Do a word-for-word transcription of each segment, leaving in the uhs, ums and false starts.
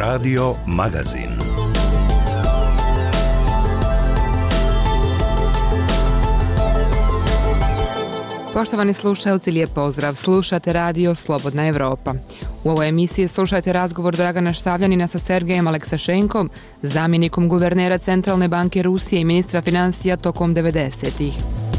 Radio Magazin. Poštovani slušaoci, lijep pozdrav. Slušate radio Slobodna Evropa. U ovoj emisiji slušajte razgovor Dragana Štavljanina sa Sergejem Aleksašenkom, zamjenikom guvernera Centralne banke Rusije i ministra financija tokom devedesetih.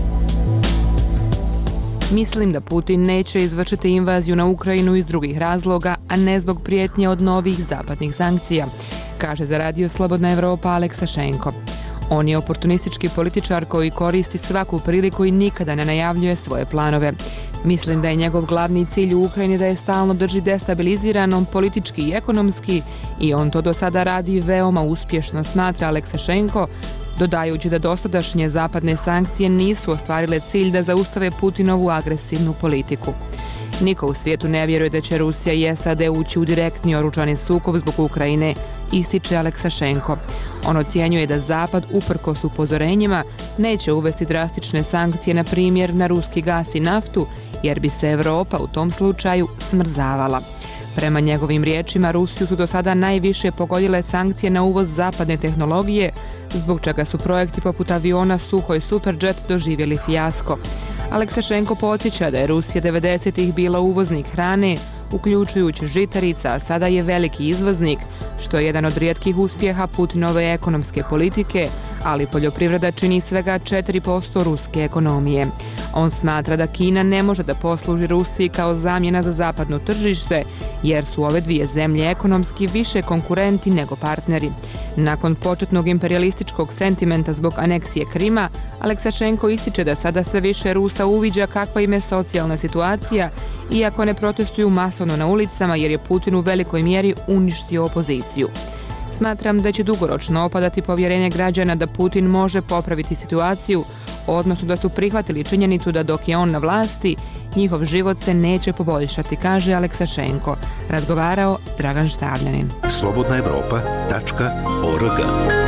Mislim da Putin neće izvršiti invaziju na Ukrajinu iz drugih razloga, a ne zbog prijetnje od novih zapadnih sankcija, kaže za radio Slobodna Evropa Aleksašenko. On je oportunistički političar koji koristi svaku priliku i nikada ne najavljuje svoje planove. Mislim da je njegov glavni cilj u Ukrajini da je stalno drži destabiliziranom politički i ekonomski i on to do sada radi veoma uspješno, smatra Aleksašenko, dodajući da dosadašnje zapadne sankcije nisu ostvarile cilj da zaustave Putinovu agresivnu politiku. Niko u svijetu ne vjeruje da će Rusija i S A D ući u direktni oružani sukob zbog Ukrajine, ističe Aleksašenko. On ocjenjuje da Zapad, uprkos upozorenjima, neće uvesti drastične sankcije, na primjer na ruski gas i naftu, jer bi se Europa u tom slučaju smrzavala. Prema njegovim riječima, Rusiju su do sada najviše pogodile sankcije na uvoz zapadne tehnologije, zbog čega su projekti poput aviona Suhoj Superjet doživjeli fijasko. Aleksašenko podsjeća da je Rusija devedesetih bila uvoznik hrane, uključujući žitarica, a sada je veliki izvoznik, što je jedan od rijetkih uspjeha Putinove ekonomske politike, ali poljoprivreda čini svega četiri posto ruske ekonomije. On smatra da Kina ne može da posluži Rusiji kao zamjena za zapadno tržište, jer su ove dvije zemlje ekonomski više konkurenti nego partneri. Nakon početnog imperijalističkog sentimenta zbog aneksije Krima, Aleksašenko ističe da sada sve više Rusa uviđa kakva im je socijalna situacija, iako ne protestuju masovno na ulicama jer je Putin u velikoj mjeri uništio opoziciju. Smatram da će dugoročno opadati povjerenje građana da Putin može popraviti situaciju, odnosno da su prihvatili činjenicu da dok je on na vlasti, njihov život se neće poboljšati, kaže Aleksašenko. Razgovarao Dragan Štavljanin. slobodna evropa tačka org.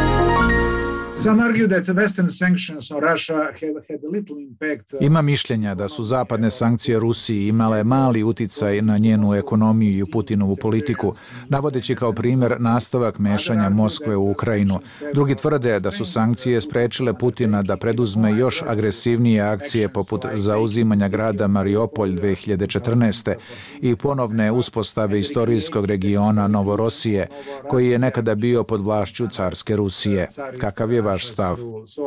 Ima mišljenja da su zapadne sankcije Rusiji imale mali uticaj na njenu ekonomiju i Putinovu politiku, navodeći kao primjer nastavak mešanja Moskve u Ukrajinu. Drugi tvrde da su sankcije sprečile Putina da preduzme još agresivnije akcije poput zauzimanja grada Mariupolj dve hiljade četrnaeste. i ponovne uspostave istorijskog regiona Novorosije, koji je nekada bio pod vlašću carske Rusije. Kakav je vaš stav?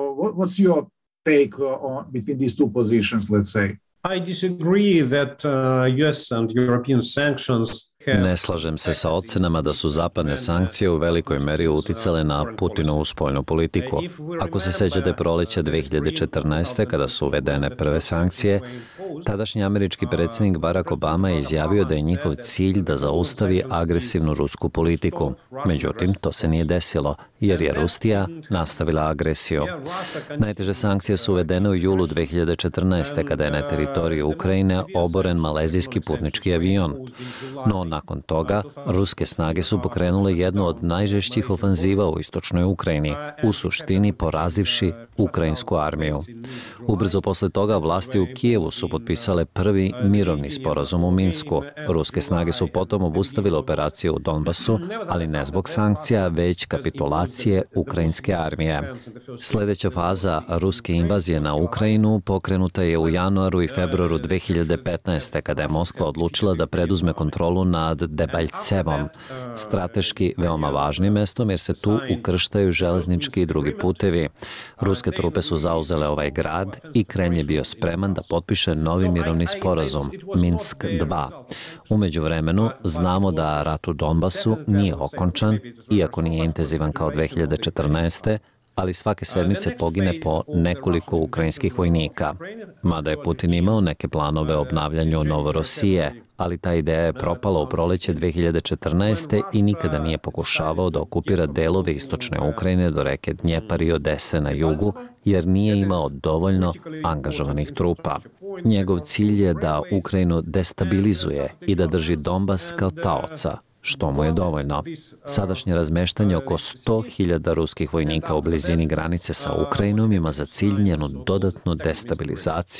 I disagree that uh, U S and European sanctions. Ne slažem se sa ocenama da su zapadne sankcije u velikoj meri uticale na Putinovu spoljnu politiku. Ako se sećate proleća dve hiljade četrnaeste. kada su uvedene prve sankcije, tadašnji američki predsjednik Barack Obama je izjavio da je njihov cilj da zaustavi agresivnu rusku politiku. Međutim, to se nije desilo, jer je Rusija nastavila agresiju. Najteže sankcije su uvedene u julu dve hiljade četrnaeste. kada je na teritoriju Ukrajine oboren malezijski putnički avion. No, nakon toga, ruske snage su pokrenule jednu od najžešćih ofanziva u istočnoj Ukrajini, u suštini porazivši ukrajinsku armiju. Ubrzo posle toga vlasti u Kijevu su potpisale prvi mirovni sporazum u Minsku. Ruske snage su potom obustavile operacije u Donbasu, ali ne zbog sankcija, već kapitulacije ukrajinske armije. Sljedeća faza ruske invazije na Ukrajinu pokrenuta je u januaru i februaru dve hiljade petnaeste. kada je Moskva odlučila da preduzme kontrolu nad Debaljevom, strateški veoma važnim mestom jer se tu ukrštaju železnički i drugi putevi. Ruske trupe su zauzele ovaj grad i Kremlj je bio spreman da potpiše novi mirovni sporazum, Minsk dva. U međuvremenu znamo da rat u Donbasu nije okončan, iako nije intenzivan kao dve hiljade četrnaeste. ali svake sedmice pogine po nekoliko ukrajinskih vojnika. Mada je Putin imao neke planove o obnavljanju Novorosije, ali ta ideja je propala u proleće dve hiljade četrnaeste. i nikada nije pokušavao da okupira delove istočne Ukrajine do reke Dnjepar i Odese na jugu, jer nije imao dovoljno angažovanih trupa. Njegov cilj je da Ukrajinu destabilizuje i da drži Donbas kao taoca, što mu je dovoljno. Sadašnje razmeštanje oko sto hiljada ruskih vojnika u blizini granice sa Ukrajinom ima za cilj njenu dodatnu destabilizaciju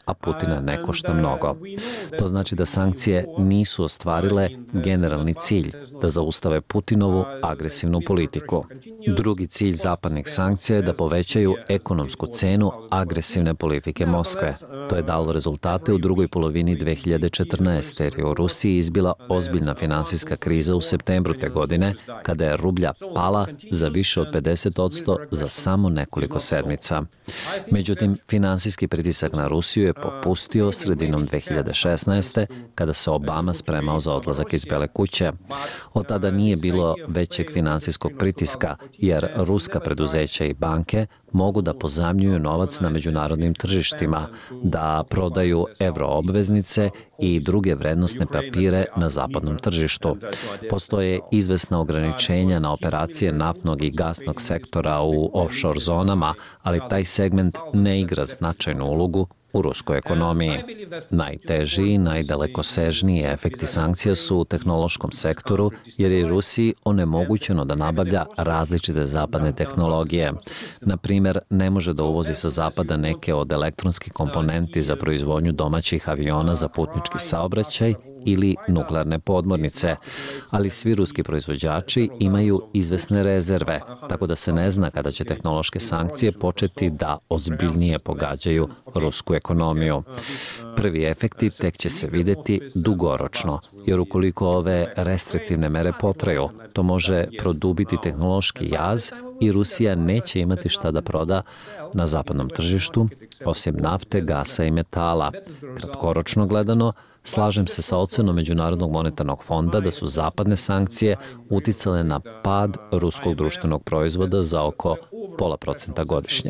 a Putina ne košta mnogo. To znači da sankcije nisu ostvarile generalni cilj, da zaustave Putinovu agresivnu politiku. Drugi cilj zapadnih sankcija je da povećaju ekonomsku cenu agresivne politike Moskve. To je dalo rezultate u drugoj polovini dve hiljade četrnaeste. jer je u Rusiji izbila ozbiljna finansijska kriza u septembru te godine, kada je rublja pala za više od pedeset posto za samo nekoliko sedmica. Međutim, finansijski pritisak na Rusiju je popustio sredinom dve hiljade šesnaeste. kada se Obama spremao za odlazak iz Bele kuće. Od tada nije bilo većeg finansijskog pritiska, jer ruska preduzeća i banke mogu da pozajmljuju novac na međunarodnim tržištima, da prodaju euroobveznice i druge vrednosne papire na zapadnom tržištu. Postoje izvesna ograničenja na operacije naftnog i gasnog sektora u offshore zonama, ali taj segment ne igra značajnu ulogu u ruskoj ekonomiji. Najteži i najdalekosežniji efekti sankcija su u tehnološkom sektoru, jer je Rusiji onemogućeno da nabavlja različite zapadne tehnologije. Na primjer, ne može da uvozi sa zapada neke od elektronskih komponenti za proizvodnju domaćih aviona za putnički saobraćaj ili nuklearne podmornice, ali svi ruski proizvođači imaju izvesne rezerve, tako da se ne zna kada će tehnološke sankcije početi da ozbiljnije pogađaju rusku ekonomiju. Prvi efekti tek će se videti dugoročno, jer ukoliko ove restriktivne mere potraju, to može produbiti tehnološki jaz i Rusija neće imati šta da proda na zapadnom tržištu, osim nafte, gasa i metala. Kratkoročno gledano, slažem se sa ocenom Međunarodnog monetarnog fonda da su zapadne sankcije uticale na pad ruskog društvenog proizvoda za oko pola procenta godišnje.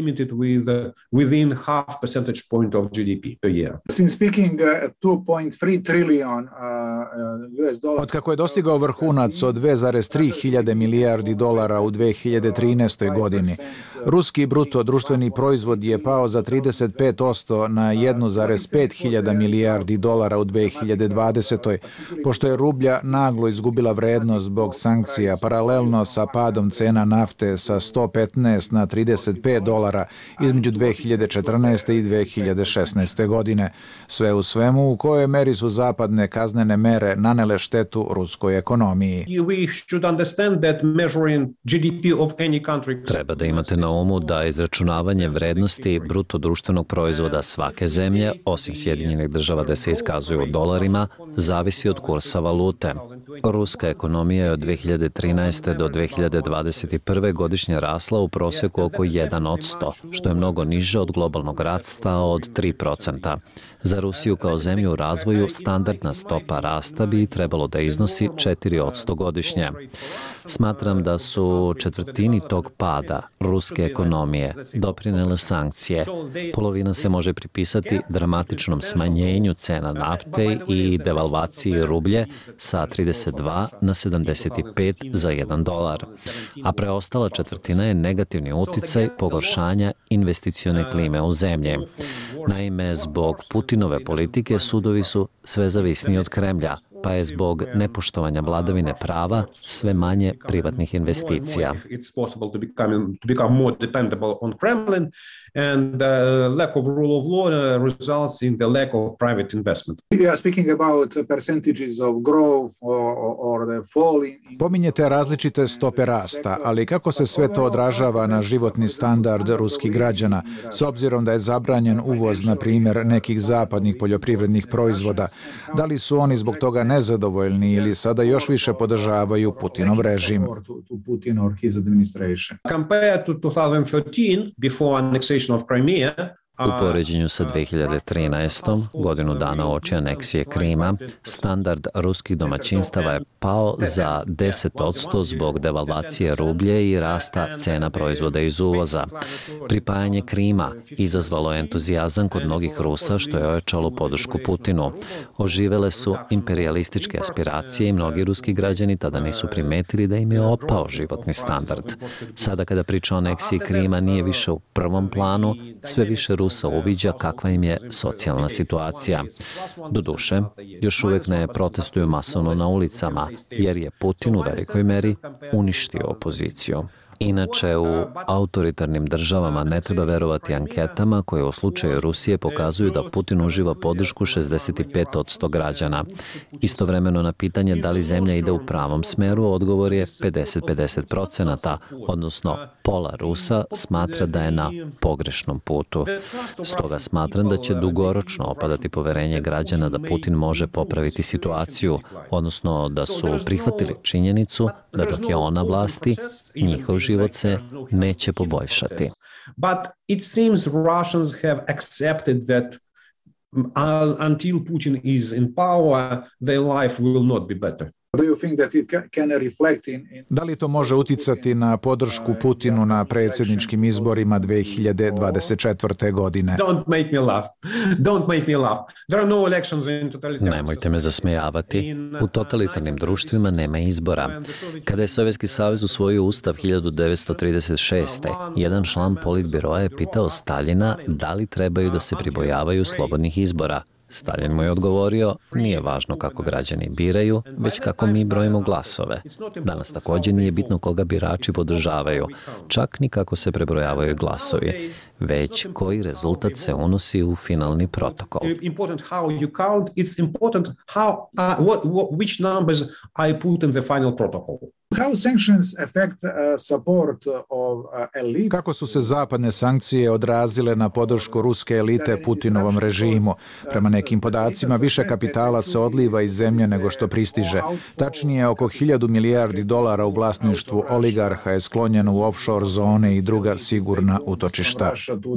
Od kako je dostigao vrhunac od dve zarez tri hiljade milijardi dolara u dve hiljade trinaestoj. godini, ruski bruto društveni proizvod je pao za trideset pet posto na jednu zarez pet hiljada milijardi dolara u dve hiljade dvadesetoj. Pošto je rublja naglo izgubila vrednost zbog sankcija, paralelno sa padom cena nafte sa sto petnaest na trideset pet dolara između dve hiljade četrnaeste. i dve hiljade šesnaeste. godine. Sve u svemu, u kojoj meri su zapadne kaznene mere nanele štetu ruskoj ekonomiji. Treba da imate na umu da izračunavanje vrednosti bruto društvenog proizvoda svake zemlje, osim Sjedinjenih država gde se iskazuju u dolarima, zavisi od kursa valute. Ruska ekonomija je od dve hiljade trinaeste. do dve hiljade dvadeset prve. godišnje rasla u prosjeku oko jedan posto, što je mnogo niže od globalnog rasta od tri procenta. Za Rusiju kao zemlju u razvoju standardna stopa rasta bi trebalo da iznosi četiri posto godišnje. Smatram da su četvrtini tog pada ruske ekonomije doprinele sankcije. Polovina se može pripisati dramatičnom smanjenju cena nafte i devalvaciji rublje sa trideset dva na sedamdeset pet za jedan dolar. A preostala četvrtina je negativni uticaj pogoršanja investicione klime u zemlji. Naime, zbog Putinove politike sudovi su sve zavisniji od Kremlja, pa je zbog nepoštovanja vladavine prava sve manje privatnih investicija. And the lack of rule of law results in the lack of private investment. You are speaking about percentages of growth or the fall in... Pominjete različite stope rasta, ali kako se sve to odražava na životni standard ruskih građana, s obzirom da je zabranjen uvoz, na primjer, nekih zapadnih poljoprivrednih proizvoda? Da li su oni zbog toga nezadovoljni ili sada još više podržavaju Putinov režim? Compared to twenty thirteen, before annexation of Crimea, U poređenju sa dve hiljade trinaestom. godinu dana uoči aneksije Krima, standard ruskih domaćinstava je pao za deset posto zbog devalvacije rublje i rasta cena proizvoda iz uvoza. Pripajanje Krima izazvalo je entuzijazam kod mnogih Rusa, što je ojačalo podršku Putinu. Oživele su imperijalističke aspiracije i mnogi ruski građani tada nisu primetili da im je opao životni standard. Sada kada priča o aneksiji Krima nije više u prvom planu, sve više Rusa uviđa kakva im je socijalna situacija. Doduše, još uvek ne protestuju masovno na ulicama, jer je Putin u velikoj meri uništio opoziciju. Inače, u autoritarnim državama ne treba verovati anketama koje u slučaju Rusije pokazuju da Putin uživa podršku šezdeset pet posto građana. Istovremeno na pitanje da li zemlja ide u pravom smeru, odgovor je pedeset pedeset procenata, odnosno pola Rusa smatra da je na pogrešnom putu. Stoga smatram da će dugoročno opadati poverenje građana da Putin može popraviti situaciju, odnosno da su prihvatili činjenicu da dok je on na vlasti, njihov život se neće poboljšati. But it seems Russians have accepted that until Putin is in power, their life will not be better. Da li to može uticati na podršku Putinu na predsjedničkim izborima dve hiljade dvadeset četvrte. godine? Nemojte me zasmejavati. U totalitarnim društvima nema izbora. Kada je Sovjetski savez usvojio ustav hiljadu devetsto trideset šeste. jedan član politbiroa je pitao Staljina da li trebaju da se pribojavaju slobodnih izbora. Staljin mu je odgovorio, nije važno kako građani biraju, već kako mi brojimo glasove. Danas također nije bitno koga birači podržavaju, čak ni kako se prebrojavaju glasovi, već koji rezultat se unosi u finalni protokol. Kako su se zapadne sankcije odrazile na podršku ruske elite Putinovom režimu? Prema nekim podacima, više kapitala se odliva iz zemlje nego što pristiže. Tačnije, oko hiljadu milijardi dolara u vlasništvu oligarha je sklonjeno u offshore zone i druga sigurna utočišta.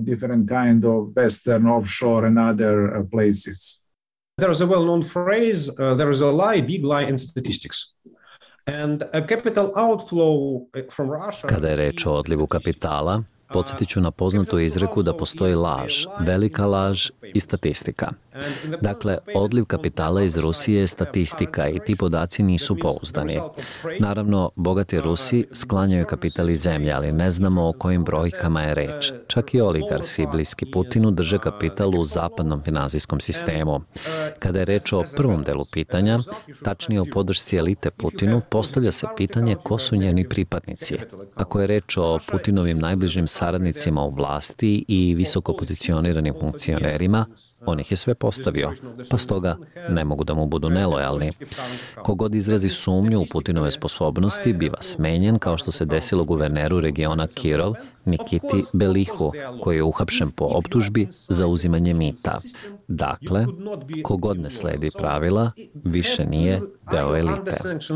There is a well-known phrase, uh, there is a lie, big lie in statistics. And a capital outflow from Russia... Kada je reč o odlivu kapitala, podsjetit ću na poznatu izreku da postoji laž, velika laž i statistika. Dakle, odliv kapitala iz Rusije je statistika i ti podaci nisu pouzdani. Naravno, bogati Rusi sklanjaju kapital iz zemlje, ali ne znamo o kojim brojkama je reč. Čak i oligarsi bliski Putinu drže kapital u zapadnom finansijskom sistemu. Kada je reč o prvom delu pitanja, tačnije o podršci elite Putinu, postavlja se pitanje ko su njeni pripadnici. Ako je reč o Putinovim najbližim saradnicima u vlasti i visoko pozicioniranim funkcionerima, on ih je sve postavio, pa stoga ne mogu da mu budu nelojalni. Kogod izrazi sumnju u Putinove sposobnosti biva smenjen, kao što se desilo guverneru regiona Kirov, Nikiti Belihu, koji je uhapšen po optužbi za uzimanje mita. Dakle, kogod ne sledi pravila, više nije deo elite.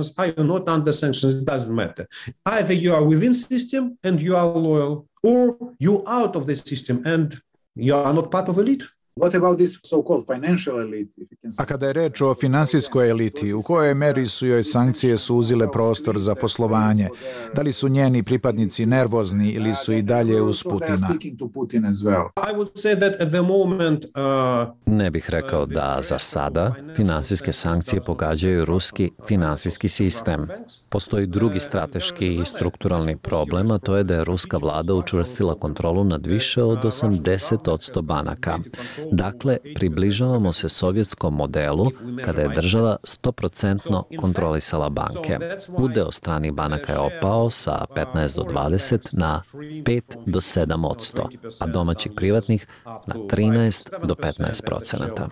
A kada je reč o finansijskoj eliti, u kojoj meri su joj sankcije suzile prostor za poslovanje? Da li su njeni pripadnici nervozni ili su i dalje uz Putina? Ne bih rekao da za sada finansijske sankcije pogađaju ruski finansijski sistem. Postoji drugi strateški i strukturalni problem, a to je da je ruska vlada učvrstila kontrolu nad više od osamdeset posto banaka. Dakle, približavamo se sovjetskom modelu kada je država sto procentno kontrolisala banke. Udeo stranih banaka je opao sa petnaest do dvadeset na pet do sedam posto, a domaćih privatnih na trinaest do petnaest procenata.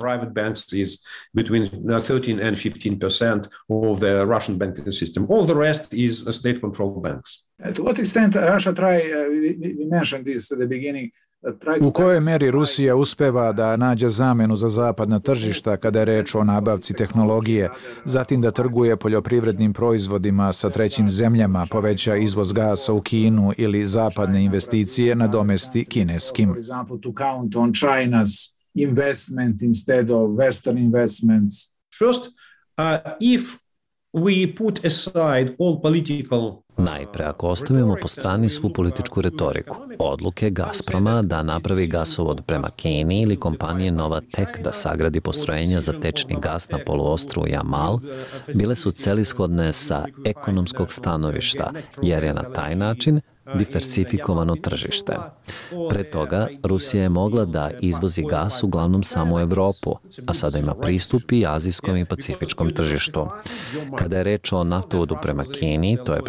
To what extent Russia try, we mentioned this at the beginning, U kojoj meri Rusija uspeva da nađe zamenu za zapadna tržišta kada je reč o nabavci tehnologije, zatim da trguje poljoprivrednim proizvodima sa trećim zemljama, poveća izvoz gasa u Kinu ili zapadne investicije nadomesti kineskim? First, uh, if we put aside all political Najpre, ako ostavimo po strani svu političku retoriku, odluke Gazproma da napravi gasovod prema Kini ili kompanije Novatek da sagradi postrojenja za tečni gas na poluostrvu Jamal, bile su celishodne sa ekonomskog stanovišta, jer je na taj način diversifikovano tržište. Pre toga, Rusija je mogla da izvozi gas uglavnom samo u Evropu, a sada ima pristup i azijskom i pacifičkom tržištu. Kada je reč o naftovodu prema Kini, to je predložio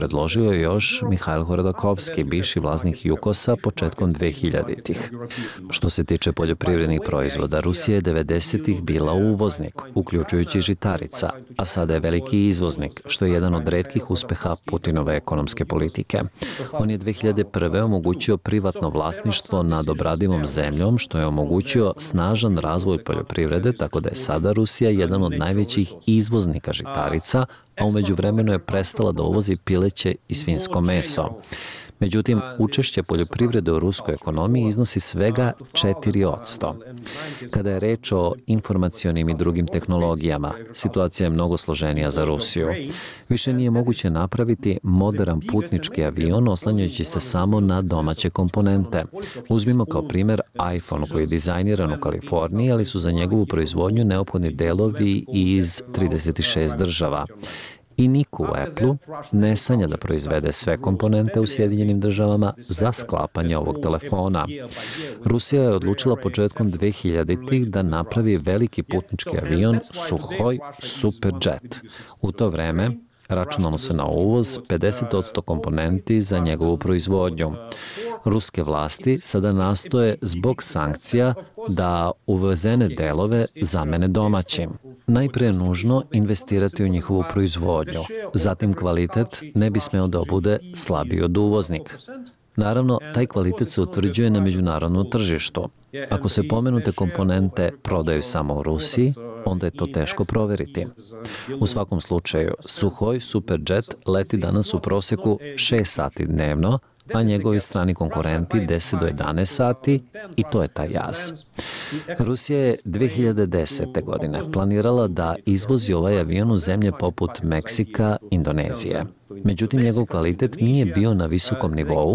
otkrio još Mihajl Hodakovski, bivši vlasnik Jukosa početkom dvehiljaditih. Što se tiče poljoprivrednih proizvoda, Rusija je devedesetih bila uvoznik, uključujući žitarica, a sada je veliki izvoznik, što je jedan od retkih uspeha Putinove ekonomske politike. On je dve hiljade prve omogućio privatno vlasništvo nad obradivom zemljom, što je omogućio snažan razvoj poljoprivrede, tako da je sada Rusija jedan od najvećih izvoznika žitarica, a umeđu vremenu je prestala da uvozi pileće i svinjsko meso. Međutim, učešće poljoprivrede u ruskoj ekonomiji iznosi svega četiri posto. Kada je reč o informacionim i drugim tehnologijama, situacija je mnogo složenija za Rusiju. Više nije moguće napraviti moderan putnički avion oslanjajući se samo na domaće komponente. Uzmimo kao primer iPhone koji je dizajniran u Kaliforniji, ali su za njegovu proizvodnju neophodni delovi iz trideset šest država. I niko u Apple-u ne sanja da proizvede sve komponente u Sjedinjenim državama za sklapanje ovog telefona. Rusija je odlučila početkom dvehiljaditih da napravi veliki putnički avion Suhoj Superjet. U to vreme računalo se na uvoz pedeset posto komponenti za njegovu proizvodnju. Ruske vlasti sada nastoje zbog sankcija da uvezene delove zamene domaćim. Najprije je nužno investirati u njihovu proizvodnju. Zatim kvalitet ne bi smeo da bude slabiji od uvoznika. Naravno, taj kvalitet se utvrđuje na međunarodnom tržištu. Ako se pomenute komponente prodaju samo u Rusiji, onda je to teško proveriti. U svakom slučaju, Suhoj Superjet leti danas u proseku šest sati dnevno, a njegovi strani konkurenti deset do jedanaest sati i to je taj jaz. Rusija je dve hiljade desete. godine planirala da izvozi ovaj avion u zemlje poput Meksika, Indonezije. Međutim, njegov kvalitet nije bio na visokom nivou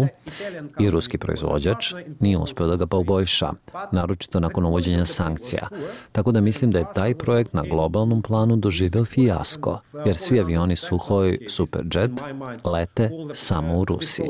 i ruski proizvođač nije uspeo da ga poboljša, naročito nakon uvođenja sankcija. Tako da mislim da je taj projekt na globalnom planu doživeo fijasko, jer svi avioni Suhoj Superjet lete samo u Rusiji.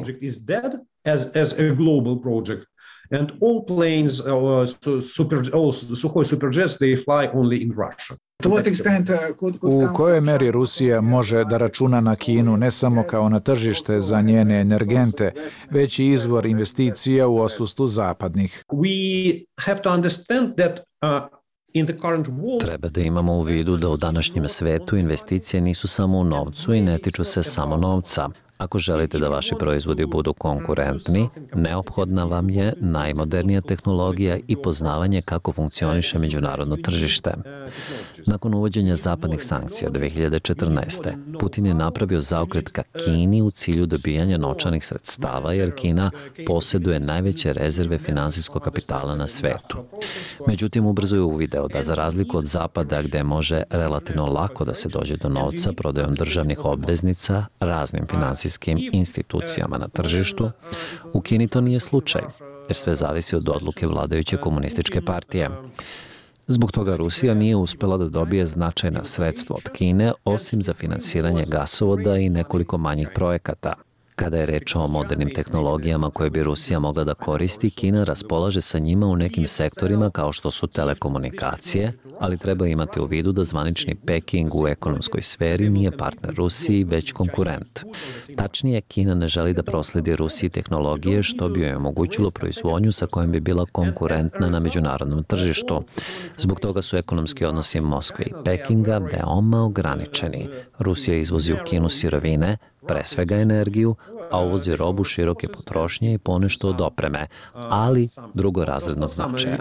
And all planes, uh, super, all Suhoj Superjets, they fly only in Russia. U kojoj meri Rusija može da računa na Kinu ne samo kao na tržište za njene energente, već i izvor investicija u odsustvu zapadnih? We have to understand that uh, Treba da imamo u vidu da u današnjem svetu investicije nisu samo u novcu i ne tiču se samo novca. Ako želite da vaši proizvodi budu konkurentni, neophodna vam je najmodernija tehnologija i poznavanje kako funkcioniše međunarodno tržište. Nakon uvođenja zapadnih sankcija dve hiljade četrnaeste. Putin je napravio zaokret ka Kini u cilju dobijanja novčanih sredstava, jer Kina posjeduje najveće rezerve finansijskog kapitala na svetu. Međutim, ubrzo je uvideo da za razliku od Zapada, gde može relativno lako da se dođe do novca prodajom državnih obveznica raznim finansijskim institucijama na tržištu, u Kini to nije slučaj, jer sve zavisi od odluke vladajuće komunističke partije. Zbog toga Rusija nije uspela da dobije značajna sredstva od Kine, osim za finansiranje gasovoda i nekoliko manjih projekata. Kada je reč o modernim tehnologijama koje bi Rusija mogla da koristi, Kina raspolaže sa njima u nekim sektorima kao što su telekomunikacije, ali treba imati u vidu da zvanični Peking u ekonomskoj sferi nije partner Rusiji, već konkurent. Tačnije, Kina ne želi da prosledi Rusiji tehnologije što bi joj omogućilo proizvodnju sa kojom bi bila konkurentna na međunarodnom tržištu. Zbog toga su ekonomski odnosi Moskve i Pekinga veoma ograničeni. Rusija izvozi u Kinu sirovine, pre svega energiju, a uvozi robu široke potrošnje i ponešto od opreme, ali drugorazrednog značaja.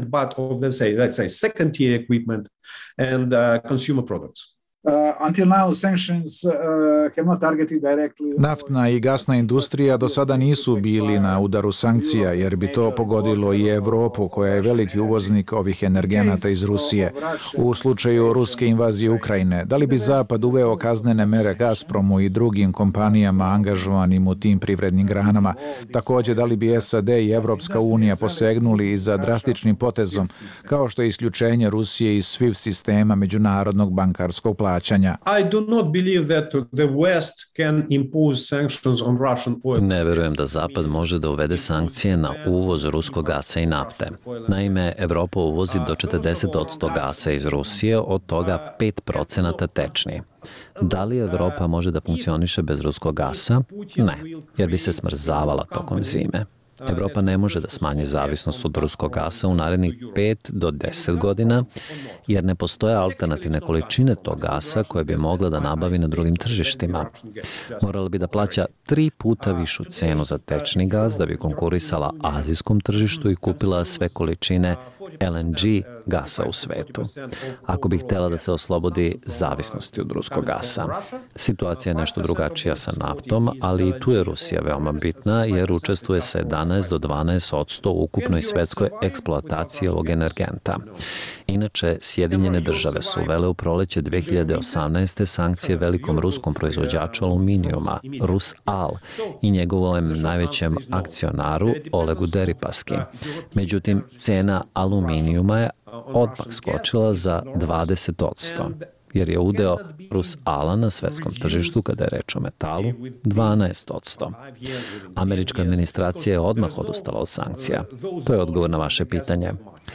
Naftna i gasna industrija do sada nisu bili na udaru sankcija, jer bi to pogodilo i Evropu, koja je veliki uvoznik ovih energenata iz Rusije. U slučaju ruske invazije Ukrajine, da li bi Zapad uveo kaznene mere Gazpromu i drugim kompanijama angažovanim u tim privrednim granama? Takođe, da li bi S A D i Evropska unija posegnuli za drastičnim potezom, kao što je isključenje Rusije iz SWIFT sistema međunarodnog bankarskog plaćanja? Ne verujem da Zapad može da uvede sankcije na uvoz ruskog gasa i nafte. Naime, Evropa uvozi do četrdeset posto gasa iz Rusije, od toga pet procenata tečni. Da li Evropa može da funkcioniše bez ruskog gasa? Ne, jer bi se smrzavala tokom zime. Evropa ne može da smanji zavisnost od ruskog gasa u narednih pet do deset godina, jer ne postoje alternativne količine tog gasa koje bi mogla da nabavi na drugim tržištima. Morala bi da plaća tri puta višu cenu za tečni gas da bi konkurisala azijskom tržištu i kupila sve količine L N G gasa u svetu, ako bi htjela da se oslobodi zavisnosti od ruskog gasa. Situacija je nešto drugačija sa naftom, ali i tu je Rusija veoma bitna jer učestvuje sa jedanaest do dvanaest posto u ukupnoj svetskoj eksploataciji ovog energenta. Inače, Sjedinjene države su uvele u proleće dve hiljade osamnaeste. sankcije velikom ruskom proizvođaču aluminijuma, Rusal, i njegovom najvećem akcionaru Olegu Deripaski. Međutim, cena aluminijuma je odmah skočila za dvadeset posto, jer je udeo Rusala na svetskom tržištu, kada je reč o metalu, dvanaest posto. Američka administracija je odmah odustala od sankcija. To je odgovor na vaše pitanje.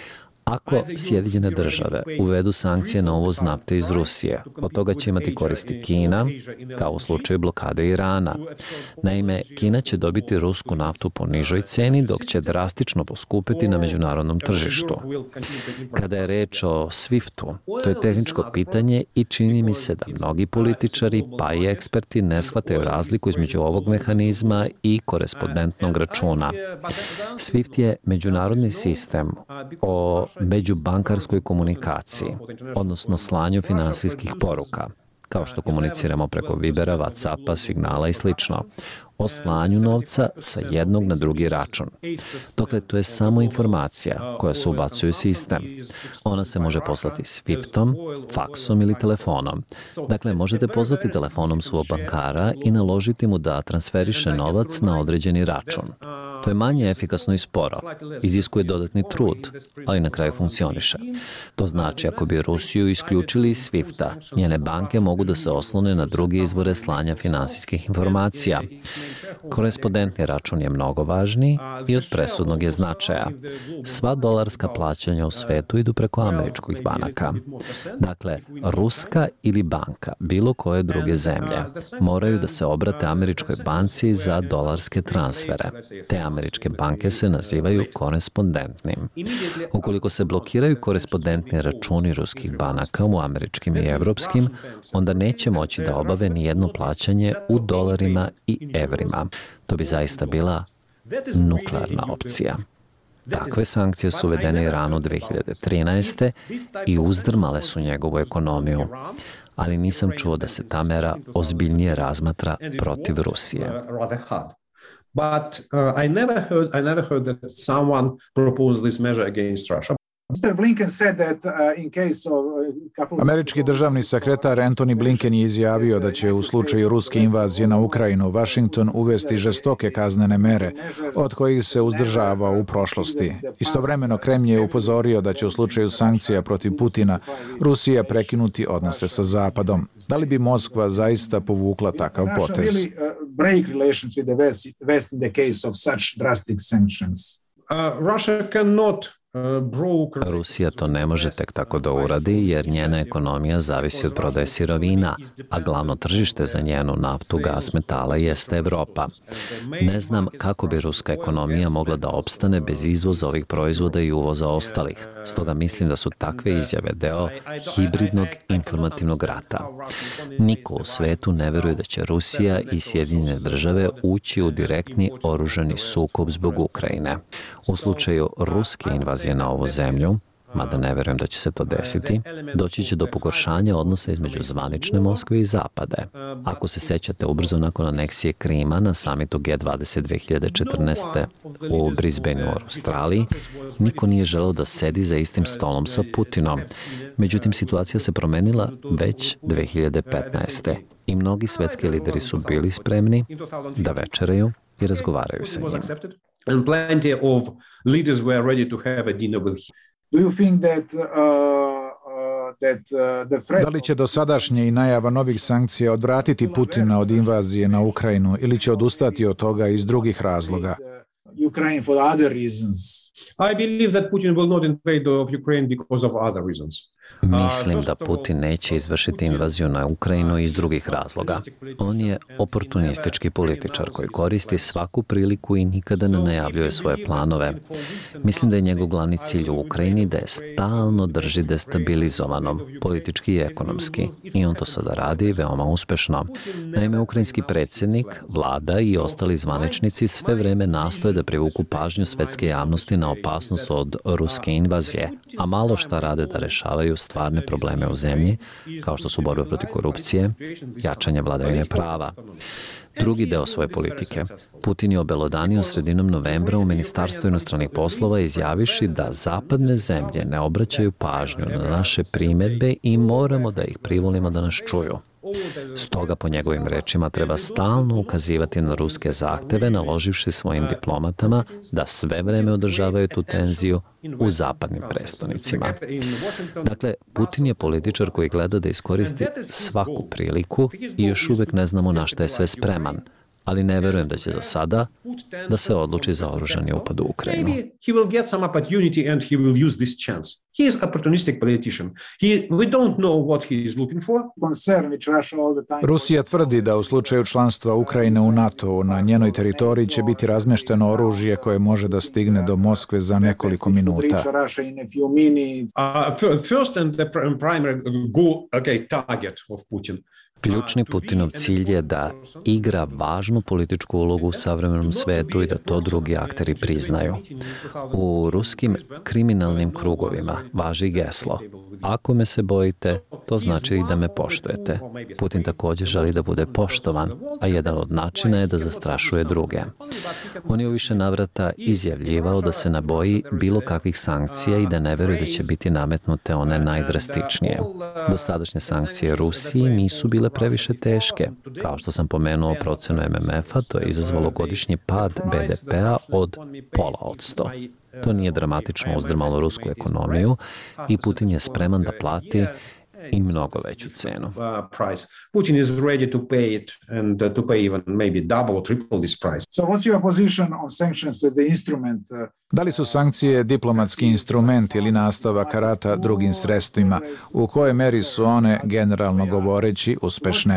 Ako Sjedinjene države uvedu sankcije na uvoz nafte iz Rusije, od toga će imati koristi Kina, kao u slučaju blokade Irana. Naime, Kina će dobiti rusku naftu po nižoj ceni, dok će drastično poskupiti na međunarodnom tržištu. Kada je reč o SWIFT-u, to je tehničko pitanje i čini mi se da mnogi političari, pa i eksperti, ne shvataju razliku između ovog mehanizma i korespondentnog računa. SWIFT je međunarodni sistem o međubankarskoj komunikaciji, odnosno slanju finansijskih poruka, kao što komuniciramo preko Vibera, Whatsappa, Signala i slično, o slanju novca sa jednog na drugi račun. Dokle, to je samo informacija koja se ubacuje u sistem. Ona se može poslati Swiftom, faksom ili telefonom. Dakle, možete pozvati telefonom svog bankara i naložiti mu da transferiše novac na određeni račun. To je manje efikasno i sporo, iziskuje dodatni trud, ali na kraju funkcioniše. To znači, ako bi Rusiju isključili iz SWIFT-a, njene banke mogu da se oslone na druge izvore slanja finansijskih informacija. Korespondentni račun je mnogo važniji i od presudnog je značaja. Sva dolarska plaćanja u svetu idu preko američkih banaka. Dakle, ruska ili banka bilo koje druge zemlje moraju da se obrate američkoj banci za dolarske transfere. Te američke banke se nazivaju korespondentnim. Ukoliko se blokiraju korespondentni računi ruskih banaka u američkim i evropskim, onda neće moći da obave ni jedno plaćanje u dolarima i evrima. To bi zaista bila nuklearna opcija. Takve sankcije su uvedene Iranu dve hiljade trinaeste. i uzdrmale su njegovu ekonomiju, ali nisam čuo da se ta mera ozbiljnije razmatra protiv Rusije. But uh, I never heard I never heard that someone proposed this measure against Russia. Američki državni sekretar Antony Blinken je izjavio da će u slučaju ruske invazije na Ukrajinu Washington uvesti žestoke kaznene mere, od kojih se uzdržavao u prošlosti. Istovremeno Kremlj je upozorio da će u slučaju sankcija protiv Putina Rusija prekinuti odnose sa Zapadom. Da li bi Moskva zaista povukla takav potez? Uh, Russia cannot Rusija to ne može tek tako da uradi, jer njena ekonomija zavisi od prodaje sirovina, a glavno tržište za njenu naftu, gas, metala jeste Evropa. Ne znam kako bi ruska ekonomija mogla da opstane bez izvoza ovih proizvoda i uvoza ostalih. Stoga mislim da su takve izjave deo hibridnog informativnog rata. Niko u svetu ne veruje da će Rusija i Sjedinjene države ući u direktni oružani sukob zbog Ukrajine. U slučaju ruske invazije na ovu zemlju, mada ne verujem da će se to desiti, doći će do pogoršanja odnosa između zvanične Moskve i Zapade. Ako se sećate, ubrzo nakon aneksije Krima na samitu G dvadeset dve hiljade četrnaeste. u Brisbaneu u Australiji, niko nije želeo da sedi za istim stolom sa Putinom. Međutim, situacija se promenila već dve hiljade petnaeste. i mnogi svetski lideri su bili spremni da večeraju i razgovaraju sa njim. And plenty of leaders were ready to have a dinner with him. Do you think that uh, uh, that uh, the threat... Da li će dosadašnje i najava novih sankcija odvratiti Putina od invazije na Ukrajinu ili će odustati od toga iz drugih razloga? Ukraine for other reasons? I believe that Putin will not invade of Ukraine because of other reasons. Mislim da Putin neće izvršiti invaziju na Ukrajinu iz drugih razloga. On je oportunistički političar koji koristi svaku priliku i nikada ne najavljuje svoje planove. Mislim da je njegov glavni cilj u Ukrajini da je stalno drži destabilizovanom, politički i ekonomski. I on to sada radi veoma uspešno. Naime, ukrajinski predsjednik, vlada i ostali zvaničnici sve vreme nastoje da privuku pažnju svetske javnosti na opasnost od ruske invazije, a malo šta rade da rešavaju stvarne probleme u zemlji, kao što su borba protiv korupcije, jačanje vladavine prava. Drugi deo svoje politike. Putin je obelodanio sredinom novembra u Ministarstvu inostranih poslova izjaviši da zapadne zemlje ne obraćaju pažnju na naše primedbe i moramo da ih privolimo da nas čuju. Stoga, po njegovim rečima, treba stalno ukazivati na ruske zahteve, naloživši svojim diplomatama da sve vreme održavaju tu tenziju u zapadnim prestonicima. Dakle, Putin je političar koji gleda da iskoristi svaku priliku i još uvek ne znamo na šta je sve spreman, ali ne verujem da će za sada da se odluči za oružani upad u Ukrajinu. He is opportunistic politician. He, we don't know what he is looking for. Rusija tvrdi da u slučaju članstva Ukrajine u NATO na njenoj teritoriji će biti razmešteno oružje koje može da stigne do Moskve za nekoliko minuta. Uh, first and the primary go, okay, target of Putin. Ključni Putinov cilj je da igra važnu političku ulogu u savremenom svetu i da to drugi akteri priznaju. U ruskim kriminalnim krugovima važi geslo: ako me se bojite, to znači i da me poštujete. Putin također želi da bude poštovan, a jedan od načina je da zastrašuje druge. On je u više navrata izjavljivao da se ne boji bilo kakvih sankcija i da ne veruje da će biti nametnute one najdrastičnije. Dosadašnje sankcije Rusiji nisu bile previše teške. Kao što sam pomenuo procenu M M F-a, to je izazvalo godišnji pad B D P-a od pola odsto. To nije dramatično uzdrmalo rusku ekonomiju i Putin je spreman da plati i mnogo veću cenu. Putin is ready to pay it and to pay even maybe double or triple this price. So what's your position on sanctions as the instrument? Da li su sankcije diplomatski instrument ili nastavak rata drugim sredstvima? U kojoj meri su one, generalno govoreći, uspešne?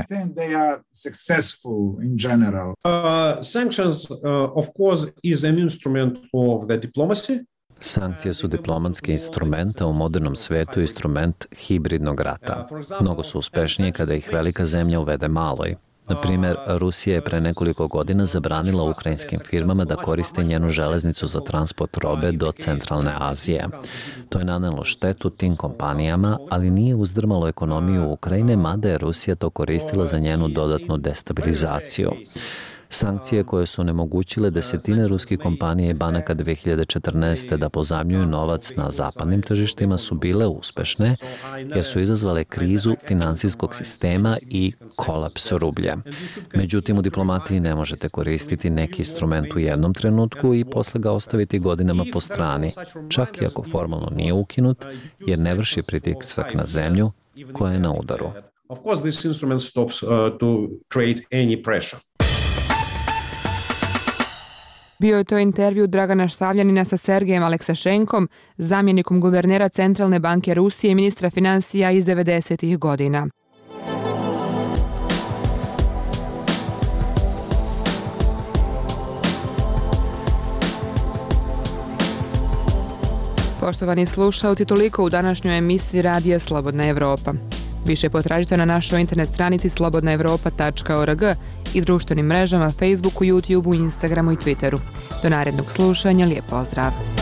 Uh, sanctions, uh, of course, is an instrument of the diplomacy. Sankcije su diplomatski instrument, a u modernom svetu instrument hibridnog rata. Mnogo su uspešnije kada ih velika zemlja uvede maloj. Na primjer, Rusija je pre nekoliko godina zabranila ukrajinskim firmama da koriste njenu železnicu za transport robe do centralne Azije. To je nanelo štetu tim kompanijama, ali nije uzdrmalo ekonomiju Ukrajine, mada je Rusija to koristila za njenu dodatnu destabilizaciju. Sankcije koje su onemogućile desetine ruskih kompanija i banaka dve hiljade četrnaeste. da pozajmljuju novac na zapadnim tržištima su bile uspešne jer su izazvale krizu finansijskog sistema i kolaps rublja. Međutim, u diplomatiji ne možete koristiti neki instrument u jednom trenutku i posle ga ostaviti godinama po strani, čak i ako formalno nije ukinut, jer ne vrši pritisak na zemlju koja je na udaru. Of course, this instrument stops uh, to create any pressure. Bio je to intervju Dragana Stavljanina sa Sergejem Aleksašenkom, zamjenikom guvernera Centralne banke Rusije i ministra financija iz devedesetih godina. Poštovani slušalci, toliko u današnjoj emisiji Radija Slobodna Evropa. Više potražite na našoj internet stranici slobodna evropa tačka org i društvenim mrežama Facebooku, YouTubeu, Instagramu i Twitteru. Do narednog slušanja, lijep pozdrav!